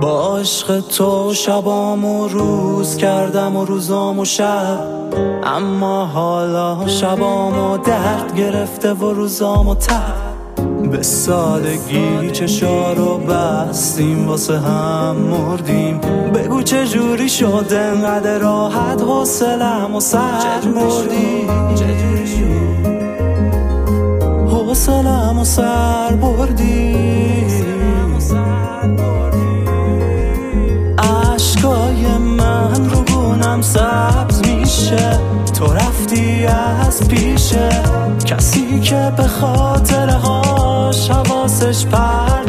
با عشق تو شبامو روز کردم و روزامو شب، اما حالا شبامو درد گرفته و روزامو تب. به سادگی چشارو بستیم واسه هم مردیم، بگو چجوری شد انقدر راحت حوصله‌مو سر بردی، حوصله‌مو سر بردی. عشقای من رو گونم سبز میشه، تو رفتی از پیشه، کسی که به خاطرهاش حواسش پرت